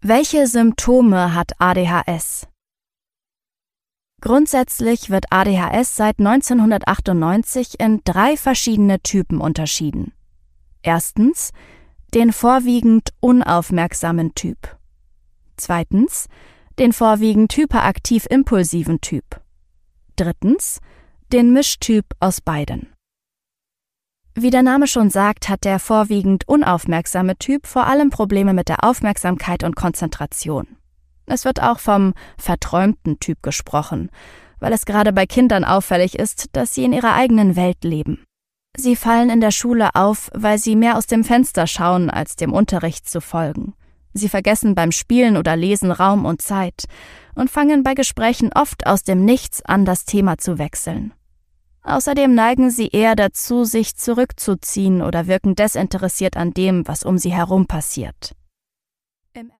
Welche Symptome hat ADHS? Grundsätzlich wird ADHS seit 1998 in 3 verschiedene Typen unterschieden. Erstens, den vorwiegend unaufmerksamen Typ. Zweitens, den vorwiegend hyperaktiv-impulsiven Typ. Drittens, den Mischtyp aus beiden. Wie der Name schon sagt, hat der vorwiegend unaufmerksame Typ vor allem Probleme mit der Aufmerksamkeit und Konzentration. Es wird auch vom verträumten Typ gesprochen, weil es gerade bei Kindern auffällig ist, dass sie in ihrer eigenen Welt leben. Sie fallen in der Schule auf, weil sie mehr aus dem Fenster schauen, als dem Unterricht zu folgen. Sie vergessen beim Spielen oder Lesen Raum und Zeit und fangen bei Gesprächen oft aus dem Nichts an, das Thema zu wechseln. Außerdem neigen sie eher dazu, sich zurückzuziehen oder wirken desinteressiert an dem, was um sie herum passiert.